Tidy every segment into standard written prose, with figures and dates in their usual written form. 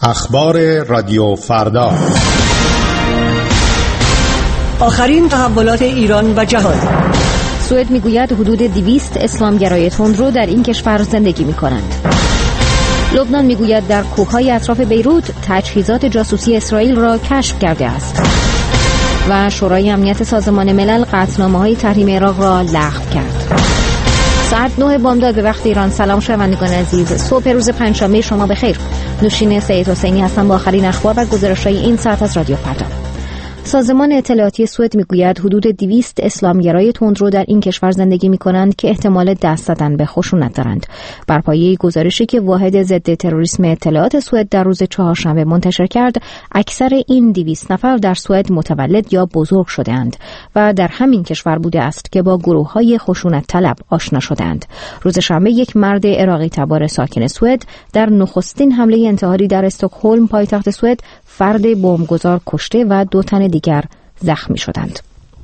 اخبار رادیو فردا. آخرین تحولات ایران و جهان. سوئد میگوید حدود 200 اسلامگرای تندرو در این کشور زندگی میکنند. لبنان میگوید در کوههای اطراف بیروت تجهیزات جاسوسی اسرائیل را کشف کرده است. و شورای امنیت سازمان ملل قطعنامه‌های تحریم عراق را لغو کرد. ساعت 9 بامداد به وقت ایران. سلام شنوندگان عزیز، صبح روز پنجشنبه شما بخیر. نوشین سید حسینی هستم با آخرین اخبار و گزارش‌های این ساعت از رادیو فردا. سازمان اطلاعاتی سوئد میگوید حدود 200 اسلامگرای تندرو در این کشور زندگی می‌کنند که احتمال دست زدن به خشونت دارند. بر پایه گزارشی که واحد ضد تروریسم اطلاعات سوئد در روز چهارشنبه منتشر کرد، اکثر این 200 نفر در سوئد متولد یا بزرگ شده‌اند و در همین کشور بوده است که با گروه‌های خشونت طلب آشنا شدند. روز شنبه یک مرد عراقی تبار ساکن سوئد در نخستین حمله انتحاری در استکهلم پایتخت سوئد فرد بمبگذار کشته و 2 تن دیگر زخمی شدند.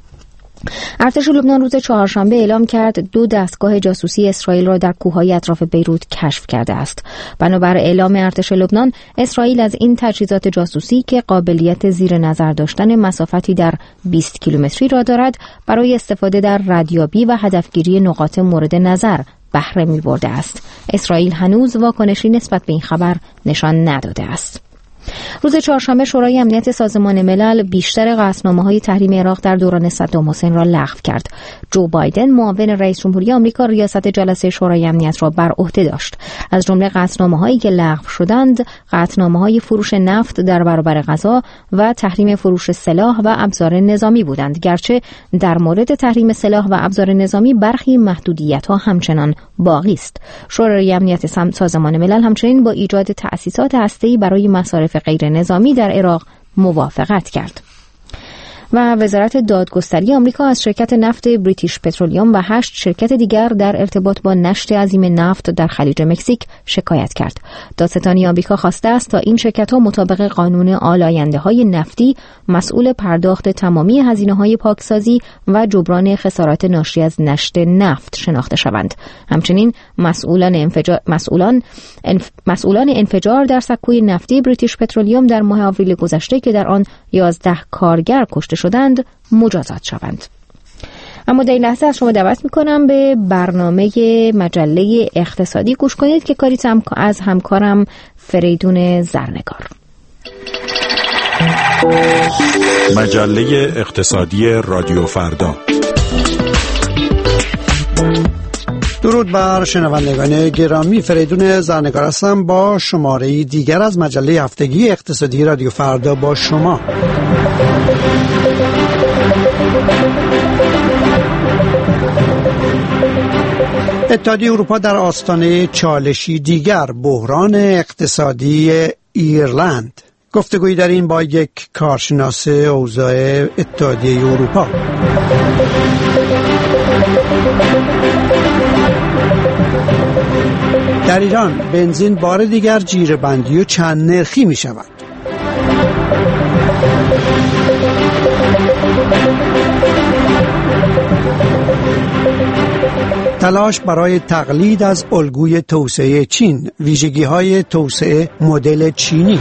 ارتش لبنان روز چهارشنبه اعلام کرد 2 دستگاه جاسوسی اسرائیل را در کوههای اطراف بیروت کشف کرده است. بنابر اعلام ارتش لبنان، اسرائیل از این تجهیزات جاسوسی که قابلیت زیر نظر داشتن مسافتی در 20 کیلومتری را دارد، برای استفاده در ردیابی و هدفگیری نقاط مورد نظر بهره می‌برده است. اسرائیل هنوز واکنشی نسبت به این خبر نشان نداده است. روز چهارشنبه شورای امنیت سازمان ملل بیشتر قطعنامه‌های تحریم عراق در دوران صدام حسین را لغو کرد. جو بایدن معاون رئیس جمهوری آمریکا ریاست جلسه شورای امنیت را بر عهده داشت. از جمله قطعنامه‌هایی که لغو شدند، قطعنامه‌های فروش نفت در برابر غزه و تحریم فروش سلاح و ابزار نظامی بودند، گرچه در مورد تحریم سلاح و ابزار نظامی برخی محدودیت‌ها همچنان باقی است. شورای امنیت سازمان ملل همچنین با ایجاد تأسیسات هسته‌ای برای مصارف غیر نظامی در عراق موافقت کرد. و وزارت دادگستری آمریکا از شرکت نفت بریتیش پترولیوم و 8 شرکت دیگر در ارتباط با نشت عظیم نفت در خلیج مکزیک شکایت کرد. دادستانی آمریکا خواسته است تا این شرکت‌ها مطابق قانون آلاینده‌های نفتی مسئول پرداخت تمامی هزینه‌های پاکسازی و جبران خسارات ناشی از نشت نفت شناخته شوند. همچنین مسئولان انفجار در سکوی نفتی بریتیش پترولیوم در ماه آوریل گذشته که در آن 11 کارگر کشته شدند مجازات شوند. اما در این لحظه از شما دعوت میکنم به برنامه مجله اقتصادی گوش کنید که کاری از همکارم فریدون زرنگار. مجله اقتصادی رادیو فردا. درود بر شنوندگان گرامی، فریدون زرنگار هستم با شماره دیگر از مجله هفتگی اقتصادی رادیو فردا با شما. اتحادیه اروپا در آستانه چالشی دیگر، بحران اقتصادی ایرلند. گفتگویی در این با یک کارشناس اوضاع اتحادیه اروپا. در ایران بنزین بار دیگر جیره‌بندی و چند نرخی می شود. تلاش برای تقلید از الگوی توسعه چین، ویژگی‌های توسعه مدل چینی.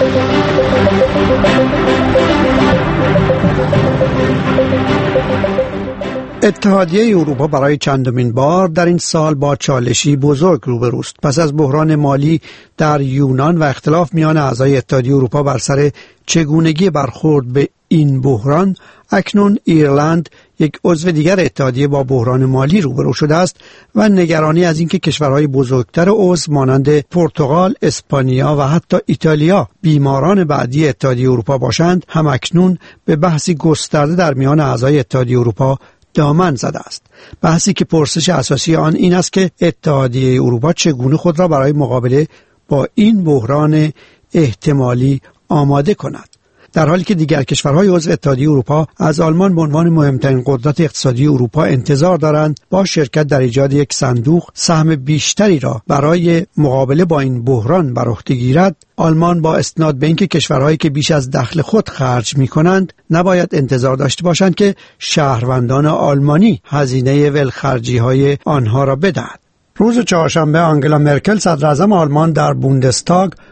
اتحادیه اروپا برای چندمین بار در این سال با چالشی بزرگ روبروست. پس از بحران مالی در یونان و اختلاف میان اعضای اتحادیه اروپا بر سر چگونگی برخورد به این بحران، اکنون ایرلند، یک عضو دیگر اتحادیه، با بحران مالی روبرو شده است و نگرانی از اینکه کشورهای بزرگتر عضو مانند پرتغال، اسپانیا و حتی ایتالیا بیماران بعدی اتحادیه اروپا باشند، هم اکنون به بحثی گسترده در میان اعضای اتحادیه اروپا دامن زده است. بحثی که پرسش اساسی آن این است که اتحادیه اروپا چگونه خود را برای مقابله با این بحران احتمالی آماده کند، در حالی که دیگر کشورهای عضو اتحادیه اروپا از آلمان به عنوان مهمترین قدرت اقتصادی اروپا انتظار دارند با شرکت در ایجاد یک صندوق سهم بیشتری را برای مقابله با این بحران بر عهده گیرد. آلمان با استناد به اینکه کشورهایی که بیش از دخل خود خرج می‌کنند نباید انتظار داشته باشند که شهروندان آلمانی هزینه ولخرجی‌های آنها را بدهند. روز چهارشنبه آنگلا مرکل صدراعظم آلمان در بوندستاگ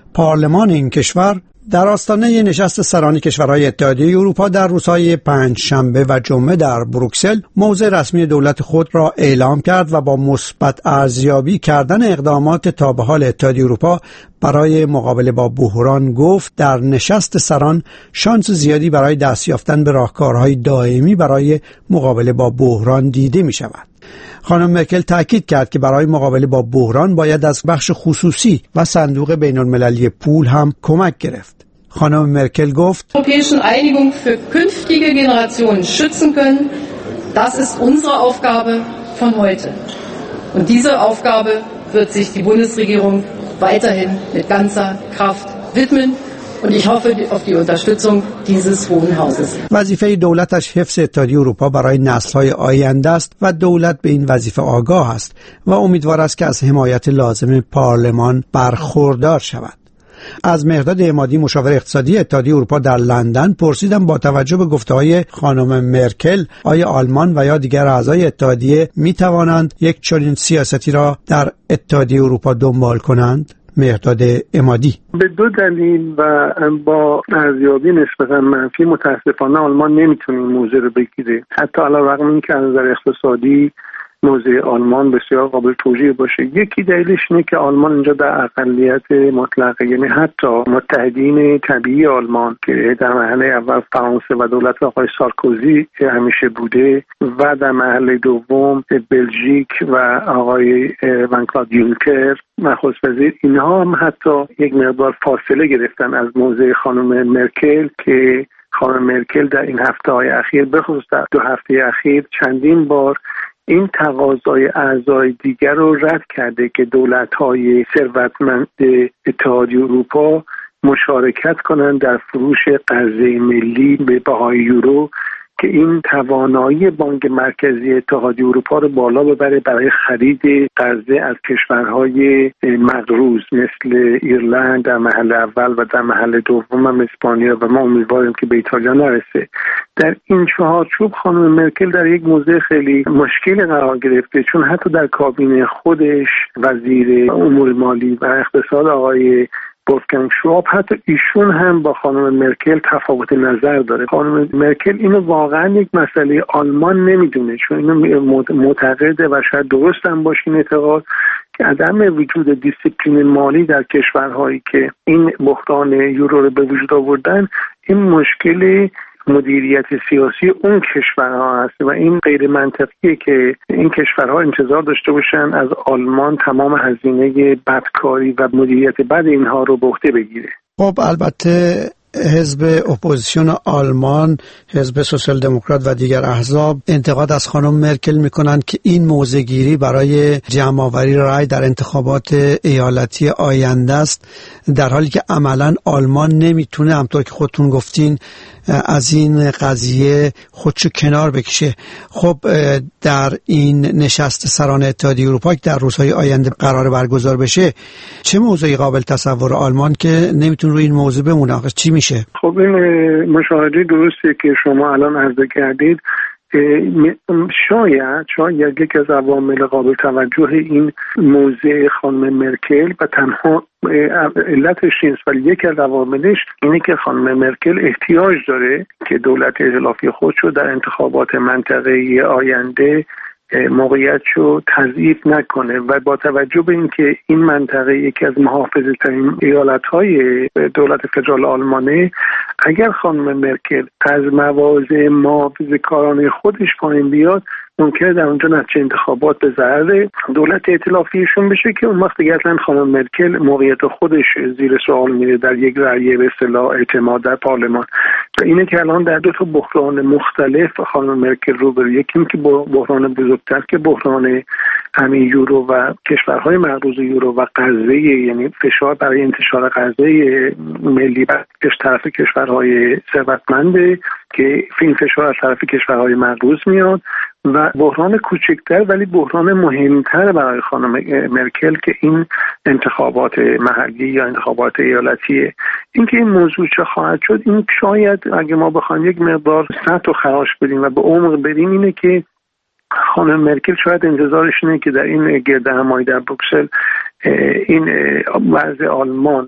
پارلمان این کشور در آستانه نشست سران کشورهای اتحادیه اروپا در روزهای پنجشنبه و جمعه در بروکسل موضع رسمی دولت خود را اعلام کرد و با مثبت ارزیابی کردن اقدامات تا به حال اتحادیه اروپا برای مقابله با بحران گفت در نشست سران شانس زیادی برای دست یافتن به راهکارهای دائمی برای مقابله با بحران دیده می شود. خانم مرکل تاکید کرد که برای مقابله با بحران باید از بخش خصوصی و صندوق بین‌المللی پول هم کمک گرفت. خانم مرکل گفت: europäischen Einigung für künftige Generationen schützen können, das ist unsere Aufgabe von heute. Und diese Aufgabe wird sich die Bundesregierung weiterhin mit ganzer Kraft widmen. Und ich hoffe auf die Unterstützung dieses Hohen Hauses. وظیفه دولتش حفظ اتحادیه اروپا برای نسل‌های آینده است و دولت به این وظیفه آگاه است و امیدوار است که از حمایت لازم پارلمان برخوردار شود. از مهرداد عمادی مشاور اقتصادی اتحادیه اروپا در لندن پرسیدم با توجه به گفته‌های خانم مرکل آیا آلمان و یا دیگر اعضای اتحادیه می‌توانند یک چنین سیاستی را در اتحادیه اروپا دنبال کنند؟ مهرداد عمادی: به دو دلیل و با ارزیابی نسبتا منفی متاسفانه آلمان نمیتونه این موضوع رو بگیره، حتی علیرغم اینکه از نظر اقتصادی موضوع آلمان بسیار قابل توجیه باشه. یکی دلیلش اینه که آلمان اینجا در اقلیت مطلقه، یعنی حتی متحدین طبیعی آلمان که در مرحله اول فرانسه و دولت آقای سارکوزی همیشه بوده و در مرحله دوم بلژیک و آقای ژان-کلود یونکر نخست وزیر، اینها هم حتی یک مقدار فاصله گرفتن از موضع خانم مرکل که خانم مرکل در این هفته‌های اخیر به خصوص در 2 هفته اخیر چندین بار این تقاضای اعضای دیگر رو رد کرده که دولت‌های ثروتمند اتحادیه اروپا مشارکت کنند در فروش قرضه ملی به بهای یورو که این توانایی بانک مرکزی اتحادیه اروپا رو بالا ببره برای خرید قرضه از کشورهای مقروض مثل ایرلند در محل اول و در محل دوم هم اسپانیا و ما امیدواریم که به ایتالیا نرسه. در این چهارچوب خانم مرکل در یک موضع خیلی مشکل قرار گرفته، چون حتی در کابینه خودش وزیر امور مالی و اقتصاد آقای wolfgang schwab حتی ایشون هم با خانم مرکل تفاوت نظر داره. خانم مرکل اینو واقعا یک مسئله آلمان نمیدونه، چون اینو معتقده و شاید درست هم باشه این اعتقاد که عدم وجود دیسیپلین مالی در کشورهایی که این بحران یورو رو به وجود آوردن این مشکل مدیریت سیاسی اون کشورها هست و این غیر منطقیه که این کشورها انتظار داشته باشن از آلمان تمام هزینه بدکاری و مدیریت بد اینها رو به عهده بگیره. خب البته حزب اپوزیسیون آلمان، حزب سوسیال دموکرات و دیگر احزاب انتقاد از خانم مرکل میکنند که این موضع گیری برای جمع‌آوری رای در انتخابات ایالتی آینده است، در حالی که عملاً آلمان نمیتونه همطور که خودتون گفتین از این قضیه خودشو کنار بکشه. خب در این نشست سران اتحادیه اروپا که در روزهای آینده قرار برگزار بشه چه موضوعی قابل تصور آلمان که نمیتونه روی این موضوع بمونه؟ آخه چی میشه؟ خب این مشاهده درسته که شما الان عرض کردید. شاید یکی از عوامل قابل توجه این موضع خانم مرکل و تنها علتش نیست ولی یکی از عواملش اینه که خانم مرکل احتیاج داره که دولت ائتلافی خودشو در انتخابات منطقه‌ای آینده موقعیتشو تضعیف نکنه و با توجه به اینکه این منطقه یکی از محافظه‌ترین ایالت‌های دولت فدرال آلمانه، اگر خانم مرکل از مواضع محافظه‌کارانه خودش پایین بیاد ممکنه در اونجا نتیجه انتخابات به ضرر دولت ائتلافیشون بشه که اون وقت دیگه اصلا خانم مرکل موقعیت خودش زیر سوال میره در یک رأی به اصطلاح اعتماد در پارلمان. و اینه که الان در 2 بحران مختلف خانم مرکل روبروی، یکی که بحران بزرگتر که بحران همین یورو و کشورهای مقروض یورو و قرضه، یعنی فشار برای انتشار قرضه ملی بر طرف کشورهای ثروتمند که این فشار از طرف کشورهای مقروض میاد، و بحران کوچکتر ولی بحران مهمتر برای خانم مرکل که این انتخابات محلی یا انتخابات ایالتیه. اینکه این موضوع چه خواهد شد، این شاید اگه ما بخوایم یک مقدار سطح و خراش بدیم و به عمق بریم اینه که خانم مرکل شاید انتظارش اینه که در این گرد همایی در بروکسل این وضع آلمان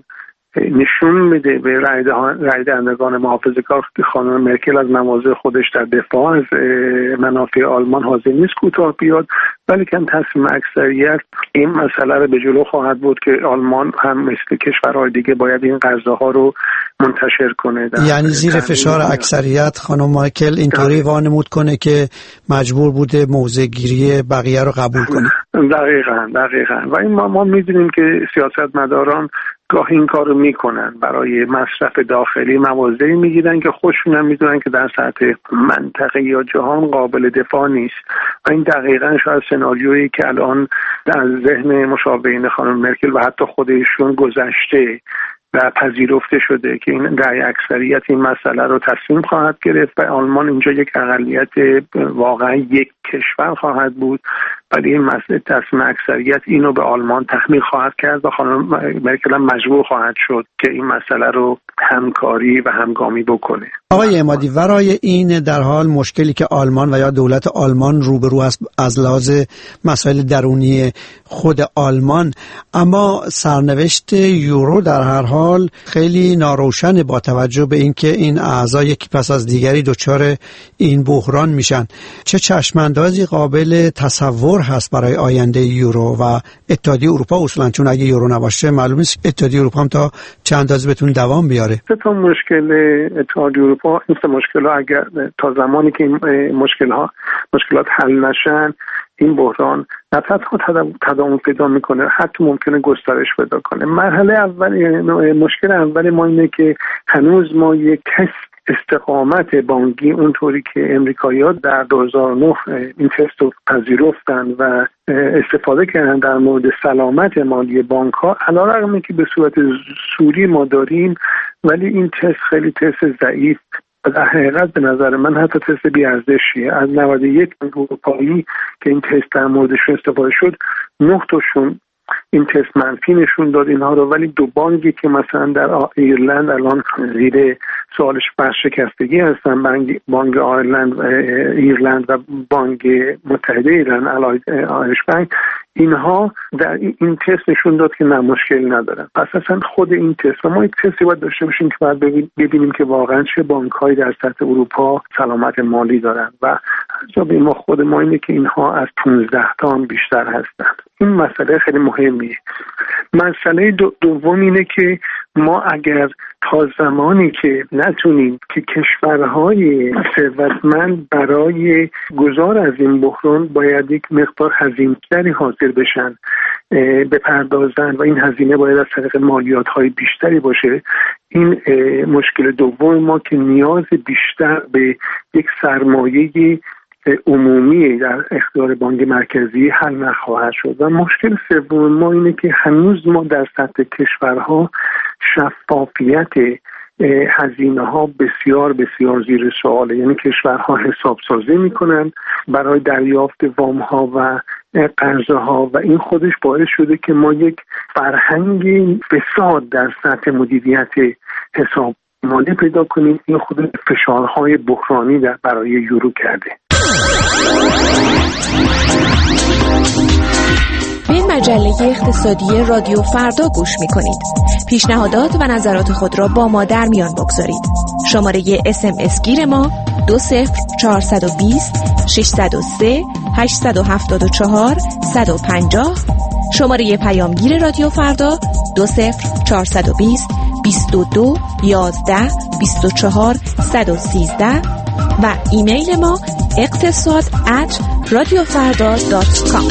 نشون بده به رای دهندگان محافظه‌کار که خانم مرکل از مواضع خودش در دفاع از منافع آلمان حاضر نیست کوتاه بیاد، ولی که تصمیم اکثریت این مسئله رو به جلو خواهد بود که آلمان هم مثل کشورهای دیگه باید این غذاها رو منتشر کنه. یعنی زیر فشار اکثریت خانم مرکل اینطوری وانمود کنه که مجبور بوده موضع گیری بقیه رو قبول کنه. دقیقاً. و این ما می‌دونیم که سیاستمداران گاهی این کار رو میکنن، برای مصرف داخلی مواضعی میگیرن که خودشون هم میدونن که در سطح منطقه یا جهان قابل دفاع نیست و این دقیقاً شاید سناریویی که الان در ذهن مشابهین خانم مرکل و حتی خودشون گذشته و پذیرفته شده که این رأی اکثریت این مسئله رو تصمیم خواهد گرفت و آلمان اینجا یک اقلیت واقعا یک کشور خواهد بود، ولی این مسئله تصمیم اکثریت اینو به آلمان تحمیل خواهد کرد و خانم مرکل هم مجبور خواهد شد که این مسئله رو همکاری و همگامی بکنه. آقای عمادی، ورای این در حال مشکلی که آلمان و یا دولت آلمان روبرو است از لحاظ مسائل درونی خود آلمان، اما سرنوشت یورو در هر حال خیلی ناروشن با توجه به اینکه این اعضا یکی پس از دیگری دچار این بحران میشن. چه چشماندازی قابل تصور هست برای آینده یورو و اتحادیه اروپا اصولا؟ چون اگه یورو نباشه معلوم نیست اتحادیه اروپا هم تا چند اندازه بتونه دوام بیاره. تا مشکل اتحادیه اروپا، این مشکل‌ها اگر تا زمانی که این مشکلات حل نشن، این بحران نه تنها تداوم پیدا میکنه، حتی ممکنه گسترش پیدا کنه. مشکل اول ما اینه که هنوز ما یک تست استقامت بانکی اونطوری که امریکایی‌ها در 2009 این تست رو پذیرفتن و استفاده کردن در مورد سلامت مالی بانک‌ها، علیرغم اینکه به صورت زوری ما داریم، ولی این تست خیلی تست ضعیف و در حقیقت به نظر من حتی تست بی‌ارزشیه. از 91 بانک اروپایی که این تست در موردش استفاده شد، 9 تاشون این تست منفی نشون داد اینها رو، ولی 2 بانکی که مثلا در ایرلند الان زیر سوالش برشکستگی هستن، بانک ایرلند و بانک متحده ایرلند آیرش بانک، اینها در این تست نشون داد که نه، مشکل ندارن. پس اصلا خود این تست و ما یک تستی باید داشته باشیم که باید ببینیم که واقعا چه بانک‌هایی در سطح اروپا سلامت مالی دارن و حساب ما خود ما اینه که اینها از 15 تا هم بیشتر هستن. این مسئله خیلی مهمیه. مسئله دوم اینه که ما اگر تا زمانی که نتونیم که کشورهای ثروتمند برای گذار از این بحران باید یک مقدار هزینه‌تری حاضر بشن بپردازن و این هزینه باید از طریق مالیات‌های بیشتری باشه، این مشکل دوم ما که نیاز بیشتر به یک سرمایه عمومی در اختیار بانک مرکزی حل نخواهد شد. و مشکل سوم ما اینه که هنوز ما در سطح کشورها شفافیت هزینه ها بسیار بسیار زیر سواله. یعنی کشورها حساب سازی میکنن برای دریافت وام ها و قرضه ها و این خودش باعث شده که ما یک فرهنگ فساد در سطح مدیریت حساب مالی پیدا کنیم. این خود فشارهای بحرانی برای یورو کرده. به مجله اقتصادی رادیو فردا گوش می‌کنید. پیشنهادات و نظرات خود را با ما در میان بگذارید. شماره SMS گیر ما 20420 603 874 150. شماره پیامگیر رادیو فردا 20420 22 11 24 113 و ایمیل ما اقتصاد@radiofarda.com.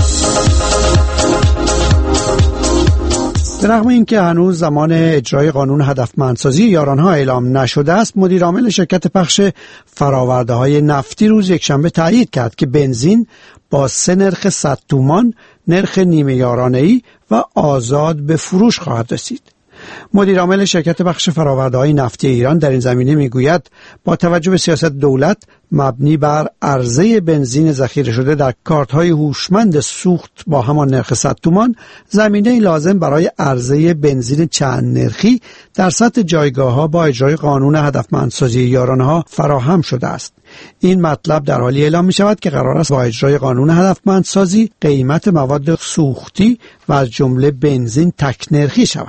به رغم اینکه هنوز زمان اجرای قانون هدفمندسازی یارانها اعلام نشده است، مدیر عامل شرکت پخش فرآورده‌های نفتی روز یکشنبه تایید کرد که بنزین با 3 نرخ 100 تومان، نرخ نیمه یارانه‌ای و آزاد به فروش خواهد رسید. مدیر عامل شرکت بخش فرآورده‌های نفتی ایران در این زمینه میگوید با توجه به سیاست دولت مبنی بر عرضه بنزین ذخیره شده در کارت‌های هوشمند سوخت با همان نرخ 100 تومان، زمینه لازم برای عرضه بنزین چند نرخی در سطح جایگاه‌ها با اجرای قانون هدفمندسازی یارانه‌ها فراهم شده است. این مطلب در حالی اعلام می شود که قرار است با اجرای قانون هدفمندسازی قیمت مواد سوختی و از جمله بنزین تک نرخی شود.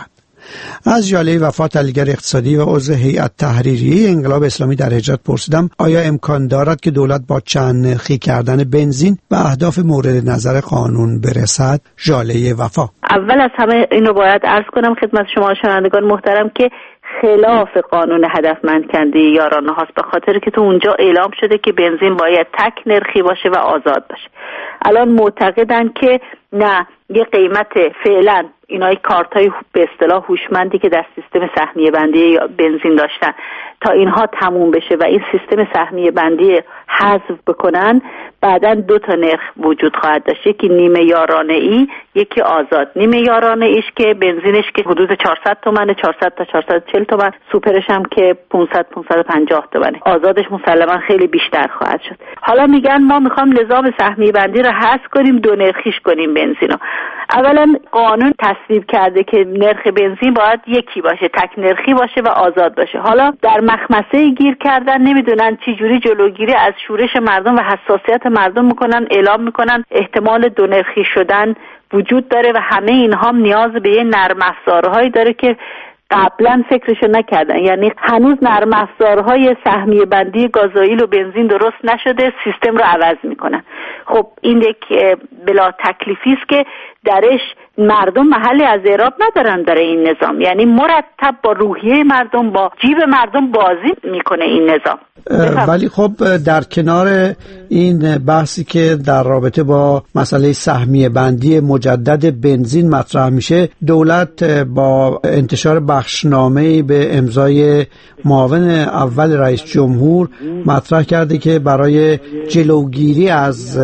از ژاله وفا، تحلیلگر اقتصادی و عضو هیئت تحریریه انقلاب اسلامی در هجرت پرسیدم آیا امکان دارد که دولت با چند نرخی کردن بنزین به اهداف مورد نظر قانون برسد؟ ژاله وفا: اول از همه اینو باید عرض کنم خدمت شما شنوندگان محترم که خلاف قانون هدفمندکنده یارانه هاست، به خاطر که تو اونجا اعلام شده که بنزین باید تک نرخی باشه و آزاد باشه. الان معتقدن که نه، یه قیمت فعلا اینای کارتای به اصطلاح هوشمندی که در سیستم سهمیه بندی بنزین داشتن تا اینها تموم بشه و این سیستم سهمیه بندی حذف بکنن، بعداً 2 تا نرخ وجود خواهد داشت، یکی نیمه یارانه ای، یکی آزاد. نیمه یارانه ایش که بنزینش که حدود 400 تومنه، 400 تا 440 تومن، سوپرش هم که 500 550 تومنه. آزادش مسلما خیلی بیشتر خواهد شد. حالا میگن ما میخوام نظام سهمیه بندی رو حذف کنیم، 2 نرخیش کنیم بنزینو. اولا قانون تصویب کرده که نرخ بنزین باید یکی باشه، تک نرخی باشه و آزاد باشه. حالا در مخمسه گیر کردن، نمیدونن چی جوری جلوگیری از شورش مردم و حساسیت مردم میکنن، اعلام میکنن احتمال 2 نرخی شدن وجود داره و همه اینها نیاز به یه نرم افزارهایی داره که قبلا فکرشو نکردن. یعنی هنوز نرم افزارهای سهمیه بندی گازوئیل و بنزین درست نشده، سیستم رو عوض میکنن. خب این یک بلا تکلیفی است که درش مردم محلی از اعراب ندارن برای این نظام. یعنی مرتب با روحیه مردم، با جیب مردم بازی میکنه این نظام. ولی خب در کنار این بحثی که در رابطه با مسئله سهمیه بندی مجدد بنزین مطرح میشه، دولت با انتشار بخشنامه‌ای به امضای معاون اول رئیس جمهور مطرح کرده که برای جلوگیری از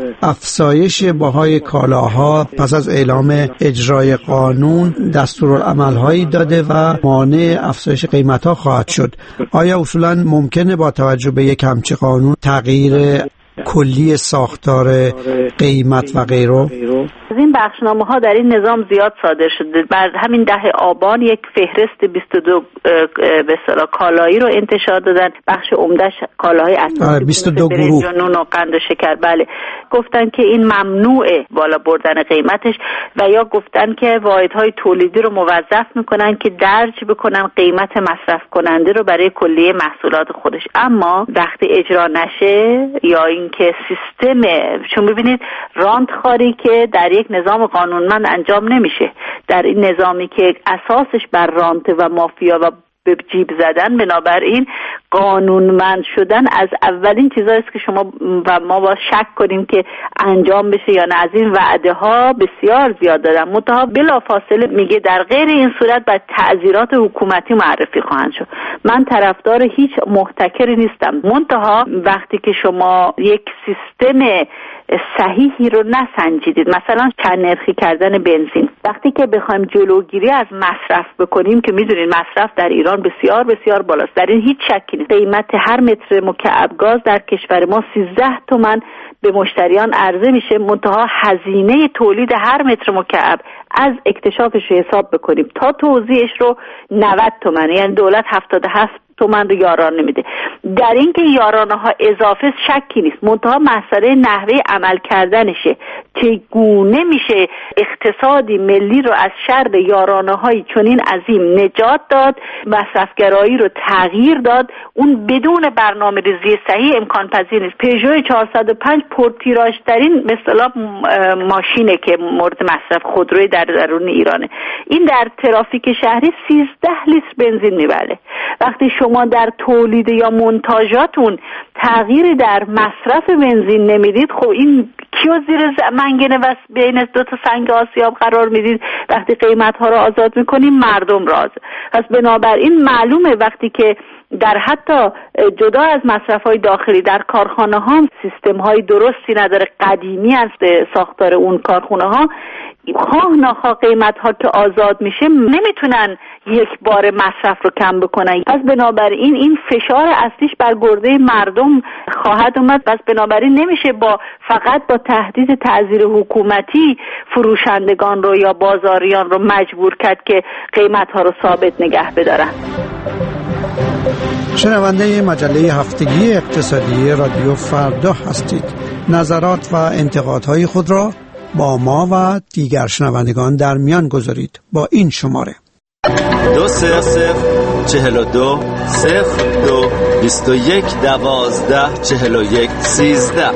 افزایش بهای کالاها پس از اعلام اجرای قانون دستورالعمل‌هایی داده و مانع افزایش قیمت‌ها خواهد شد. آیا اصولاً ممکنه با توجه به یک همچین قانون تغییر کلی ساختار قیمت و غیره؟ از این بخشنامه ها در این نظام زیاد صادر شده. بعد همین 10 آبان یک فهرست 22 به اصطلاح کالایی رو انتشار دادن. بخش عمدهش کالاهای اساسی 22 گروه، نون و قند و شکر. بله، گفتن که این ممنوعه بالا بردن قیمتش و یا گفتن که واحدهای تولیدی رو موظف میکنن که درج بکنن قیمت مصرف کننده رو برای کلیه محصولات خودش. اما وقتی اجرا نشه یا اینکه سیستم، چون ببینید رانت خاری که در یک نظام قانونمند انجام نمیشه، در این نظامی که اساسش بر رانت و مافیا و به جیب زدن، بنابراین قانونمند شدن از اولین چیزایی است که شما و ما با شک کنیم که انجام بشه یا نه. از این وعده ها بسیار زیاد دادن، منتها بلافاصله میگه در غیر این صورت باید تعزیرات حکومتی معرفی خواهند شد. من طرفدار هیچ محتکری نیستم، منتها وقتی که شما یک سیستم صحیحی رو نسنجیدید، مثلا چند نرخی کردن بنزین، وقتی که بخوایم جلوگیری از مصرف بکنیم که میدونید مصرف در ایران بسیار بسیار بالاست، در این هیچ شکی نیست. قیمت هر متر مکعب گاز در کشور ما 13 تومن به مشتریان عرضه میشه، منتها هزینه تولید هر متر مکعب از اکتشافش حساب بکنیم تا توزیعش رو 90 تومن، یعنی دولت 77 تومن رو یارانه میده. در این که یارانه ها اضافه شکی نیست، منتها مسئله نحوه عمل کردنشه. چگونه میشه اقتصادی ملی رو از شر یارانه های چنین عظیم نجات داد، مصرفگرایی رو تغییر داد، اون بدون برنامه ریزی صحیح امکان پذیر نیست. پژو 405 پرتیراژ ترین مثلا ماشینه که مورد مصرف خودروی در درون ایرانه. این در ترافیک شهری 13 لیتر بنزین میبره. وقتی شما در تولید یا منتاجاتون تغییری در مصرف بنزین نمیدید، خب این کیو زیر منگنه و بین 2 تا سنگ آسیاب قرار میدید؟ وقتی قیمت ها رو آزاد میکنیم مردم راز. پس بنابراین معلومه وقتی که در حتی جدا از مصرف های داخلی در کارخانه ها سیستم های درستی نداره، قدیمی است ساختار اون کارخانه ها، خواه ناخواه قیمت ها که آزاد میشه نمیتونن یک بار مصرف رو کم بکنن. پس بنابراین این فشار اصلیش بر گرده مردم خواهد اومد. پس بنابراین نمیشه فقط با تهدید تعزیر حکومتی فروشندگان رو یا بازاریان رو مجبور کرد که قیمت ها رو ثابت نگه بدارن. شنونده مجله هفتگی اقتصادی رادیو فردا هستید. نظرات و انتقادهای خود را با ما و دیگر شنوندگان در میان گذارید با این شماره: 20 02 21 12 41 13.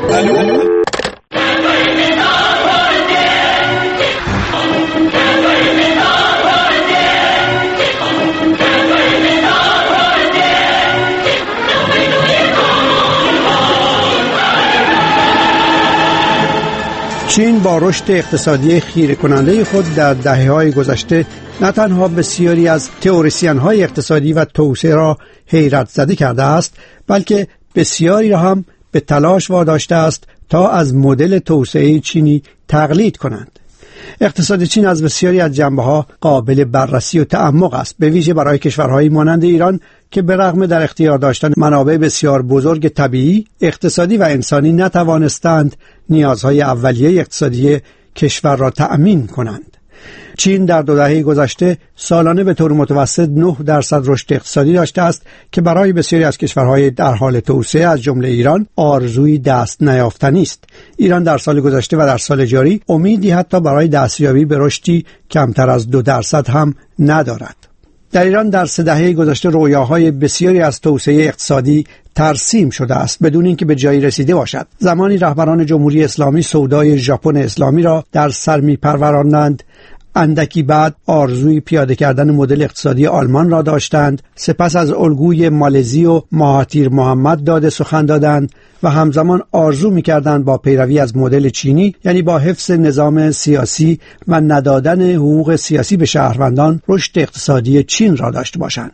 چین با رشد اقتصادی خیره کننده خود در دهه‌های گذشته نه تنها بسیاری از تئوریسین‌های اقتصادی و توسعه را حیرت زده کرده است، بلکه بسیاری را هم به تلاش واداشته است تا از مدل توسعه چینی تقلید کنند. اقتصاد چین از بسیاری از جنبه‌ها قابل بررسی و تعمق است، به ویژه برای کشورهایی مانند ایران که به رغم در اختیار داشتن منابع بسیار بزرگ طبیعی، اقتصادی و انسانی نتوانستند نیازهای اولیه اقتصادی کشور را تأمین کنند. چین در 2 دهه گذشته سالانه به طور متوسط 9% رشد اقتصادی داشته است که برای بسیاری از کشورهای در حال توسعه از جمله ایران آرزوی دست نیافتنی است. ایران در سال گذشته و در سال جاری امیدی حتی برای دستیابی به رشدی کمتر از 2% هم ندارد. در ایران در 3 دهه گذشته رویاهای بسیاری از توسعه اقتصادی ترسیم شده است بدون اینکه به جایی رسیده باشد. زمانی رهبران جمهوری اسلامی سودای ژاپن اسلامی را در سر می‌پروراندند، اندکی بعد آرزوی پیاده کردن مدل اقتصادی آلمان را داشتند، سپس از الگوی مالزی و مهاتیر محمد داده سخن دادند و همزمان آرزو می‌کردند با پیروی از مدل چینی، یعنی با حفظ نظام سیاسی و ندادن حقوق سیاسی به شهروندان، رشد اقتصادی چین را داشته باشند.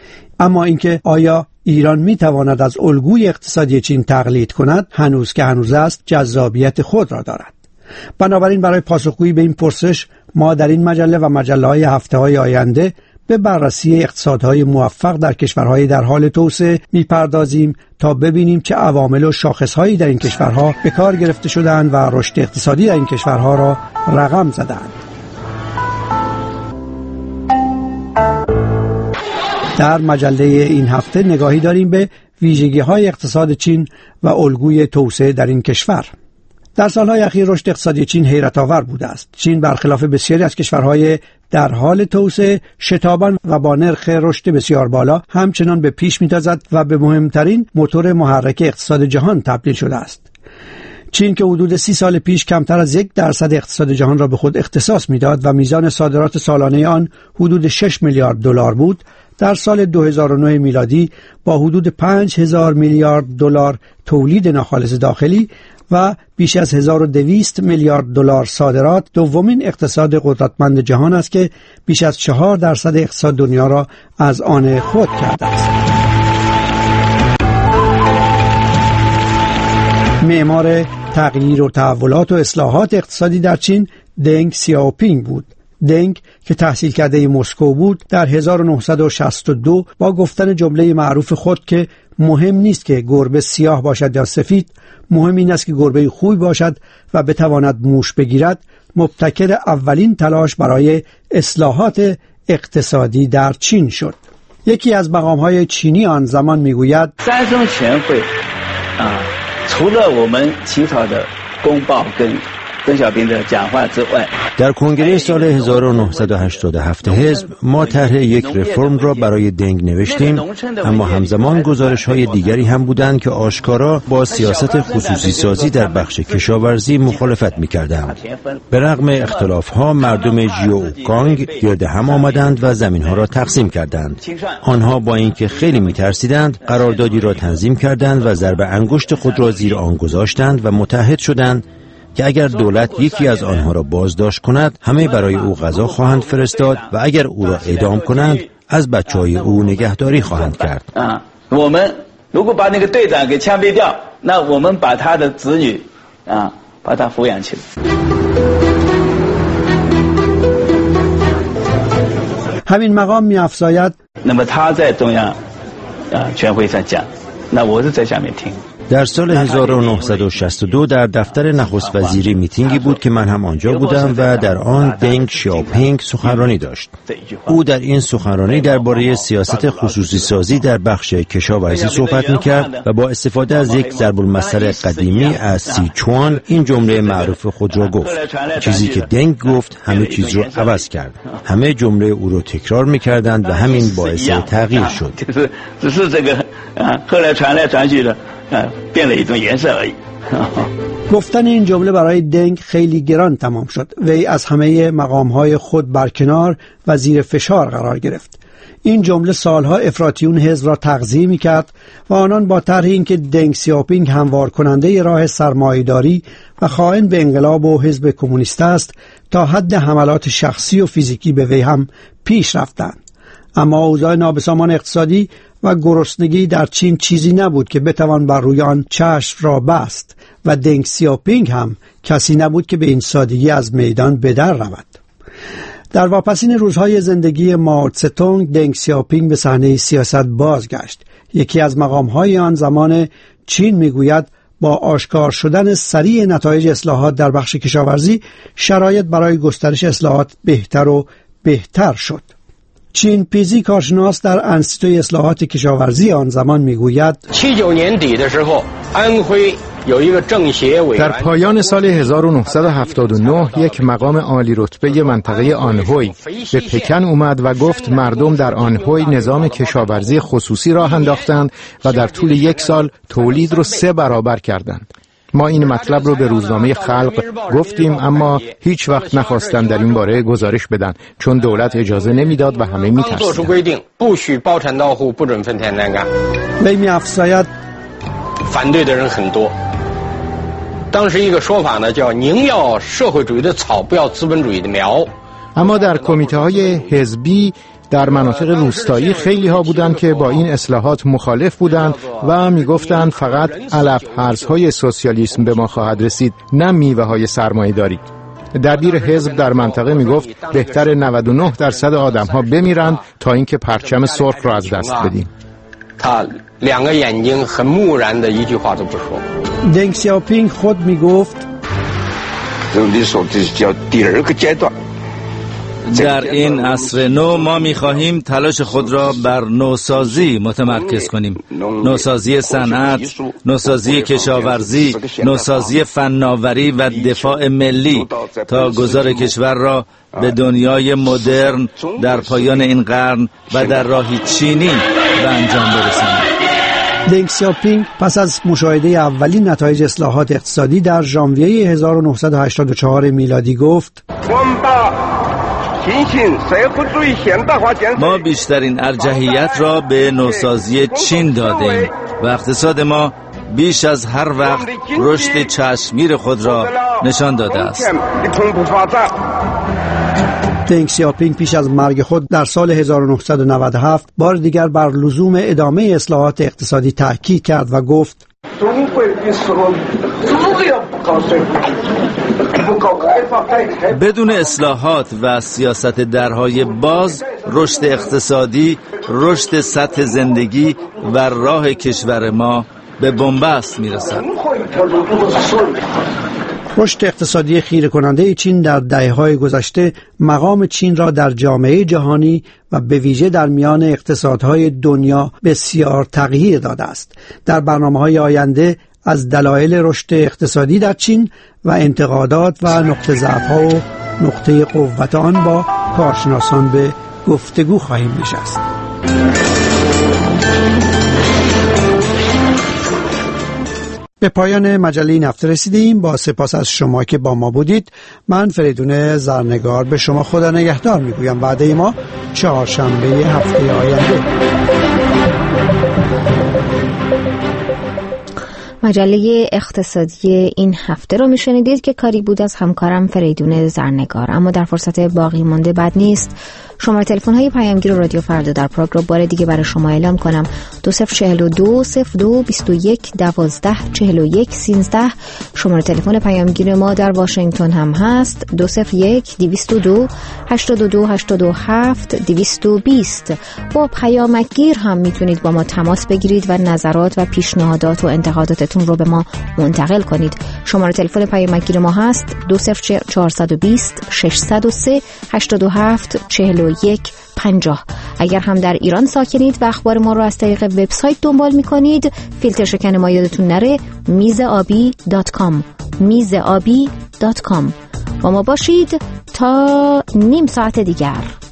اما اینکه آیا ایران می‌تواند از الگوی اقتصادی چین تقلید کند، هنوز که هنوز است، جذابیت خود را دارد. بنابراین برای پاسخگویی به این پرسش ما در این مجله و مجله‌های هفته‌های آینده به بررسی اقتصادهای موفق در کشورهای در حال توسعه می‌پردازیم تا ببینیم چه عوامل و شاخصهایی در این کشورها به کار گرفته شده‌اند و رشد اقتصادی در این کشورها را رقم زده‌اند. در مجله این هفته نگاهی داریم به ویژگی‌های اقتصاد چین و الگوی توسعه در این کشور. در سالهای اخیر رشد اقتصادی چین حیرت آور بوده است. چین برخلاف بسیاری از کشورهای در حال توسعه شتابان و با نرخ رشد بسیار بالا همچنان به پیش می‌تازد و به مهمترین موتور محرک اقتصاد جهان تبدیل شده است. چین که حدود 30 سال پیش کمتر از 1% اقتصاد جهان را به خود اختصاص می‌داد و میزان صادرات سالانه آن حدود 6 میلیارد دلار بود، در سال 2009 میلادی با حدود 5000 میلیارد دلار تولید ناخالص داخلی و بیش از 1200 میلیارد دلار صادرات دومین اقتصاد قدرتمند جهان است که بیش از 4% اقتصاد دنیا را از آن خود کرده است. معمار تغییر و تحولات و اصلاحات اقتصادی در چین دنگ سیاوپینگ بود. دنگ که تحصیل کرده مسکو بود در 1962 با گفتن جمله معروف خود که مهم نیست که گربه سیاه باشد یا سفید، مهم این است که گربه خوب باشد و بتواند موش بگیرد، مبتکر اولین تلاش برای اصلاحات اقتصادی در چین شد. یکی از مقام‌های چینی آن زمان میگوید در کنگره سال 1987 حزب ما طرح یک رفرم را برای دنگ نوشتیم، اما همزمان گزارش‌های دیگری هم بودند که آشکارا با سیاست خصوصی سازی در بخش کشاورزی مخالفت می‌کردند. به رغم اختلاف‌ها مردم جیوکانگ گرد هم آمدند و زمین‌ها را تقسیم کردند. آنها با اینکه خیلی می‌ترسیدند قراردادی را تنظیم کردند و ضرب انگشت خود را زیر آن گذاشتند و متحد شدند که اگر دولت یکی از آنها را بازداشت کند همه برای او غذا خواهند فرستاد و اگر او را اعدام کنند از بچه‌های او نگهداری خواهند کرد. همین مقام می‌افزاید در سال 1962 در دفتر نخست وزیری میتینگی بود که من هم آنجا بودم و در آن دنگ شیاوپینگ سخنرانی داشت. او در این سخنرانی درباره سیاست خصوصی سازی در بخش کشاورزی صحبت میکرد و با استفاده از یک ضرب المثل قدیمی از سیچوان این جمله معروف خود را گفت: چیزی که دنگ گفت همه چیز رو عوض کرد. همه جمله او رو تکرار میکردند و همین باعث تغییر شد. گفتن این جمله برای دنگ خیلی گران تمام شد. وی از همه مقامهای خود برکنار و زیر فشار قرار گرفت. این جمله سالها افراطیون حزب را تغذیه می‌کرد و آنان با طرح اینکه دنگ سیاوپینگ هموار کننده راه سرمایه‌داری و خائن به انقلاب و حزب کمونیست است تا حد حملات شخصی و فیزیکی به وی هم پیش رفتند. اما اوضاع نابسامان اقتصادی و گرسنگی در چین چیزی نبود که بتوان بر روی آن چشم را بست و دنگ سیاوپینگ هم کسی نبود که به این سادگی از میدان بدر رود. در واپسین روزهای زندگی مائو تسه-تونگ دنگ سیاوپینگ به صحنه سیاست بازگشت. یکی از مقامهای آن زمان چین میگوید با آشکار شدن سریع نتایج اصلاحات در بخش کشاورزی شرایط برای گسترش اصلاحات بهتر و بهتر شد. چین پیزی کارشناس در انستیتوی اصلاحات کشاورزی آن زمان میگوید در پایان سال 1979 یک مقام عالی رتبه منطقه آنهوی به پکن اومد و گفت مردم در آنهوی نظام کشاورزی خصوصی راه انداختند و در طول یک سال تولید رو 3 برابر کردند. ما این مطلب رو به روزنامه خلق گفتیم اما هیچ وقت نخواستن در این باره گزارش بدن چون دولت اجازه نمیداد و همه می‌ترسیدند. وی می‌افزاید اما در کمیته‌های حزبی در مناطق روستایی خیلی ها بودند که با این اصلاحات مخالف بودند و میگفتند فقط علف هرزهای سوسیالیسم به ما خواهد رسید، نه میوه های سرمایه داری. دبیر حزب در منطقه میگفت بهتر 99% آدم ها بمیرند تا اینکه پرچم سرخ را از دست بدیم. دنگ سیاوپینگ خود میگفت در این عصر نو ما می‌خواهیم تلاش خود را بر نوسازی متمرکز کنیم. نوسازی صنعت، نوسازی کشاورزی، نوسازی فناوری و دفاع ملی تا گذار کشور را به دنیای مدرن در پایان این قرن و در راهی چینی به انجام برسانیم. دنگ سیاوپینگ پس از مشاهده اولین نتایج اصلاحات اقتصادی در ژانویه 1984 میلادی گفت ما بیشترین ارجحیت را به نوسازی چین دادیم و اقتصاد ما بیش از هر وقت رشد چشمگیر خود را نشان داده است. دنگ سیاوپینگ پیش از مرگ خود در سال 1997 بار دیگر بر لزوم ادامه اصلاحات اقتصادی تاکید کرد و گفت بدون اصلاحات و سیاست درهای باز رشد اقتصادی، رشد سطح زندگی و راه کشور ما به بنبست میرسد. رشد اقتصادی خیره کننده چین در دهه‌های گذشته مقام چین را در جامعه جهانی و به ویژه در میان اقتصادهای دنیا بسیار تغییر داده است. در برنامه‌های آینده از دلایل رشد اقتصادی در چین و انتقادات و نقطه ضعف‌ها و نقطه قوت آن با کارشناسان به گفتگو خواهیم نشست. به پایان مجله این هفته رسیدیم. با سپاس از شما که با ما بودید. من فریدون زرنگار به شما خدا نگهدار میگویم. وعده ما چهارشنبه هفته آینده. مجله اقتصادی این هفته رو میشنیدید که کاری بود از همکارم فریدون زرنگار. اما در فرصت باقی مانده بد نیست شماره تلفن های پیامگیر رادیو فردا در پراگ را بار دیگه برای شما اعلام کنم. 2042 02 21 12 41 13. شماره تلفن پیامگیر ما در واشنگتن هم هست 201 202 82 87 220. با پیامگیر هم میتونید با ما تماس بگیرید و نظرات و پیشنهادات و انتقاداتتون رو به ما منتقل کنید. شماره تلفن پیامگیر ما هست 20420 603 87 41 50. اگر هم در ایران ساکنید و اخبار ما رو از طریق وبسایت دنبال میکنید، فیلتر شکن ما یادتون نره میزابی.com میزابی.com. با ما باشید تا نیم ساعت دیگر.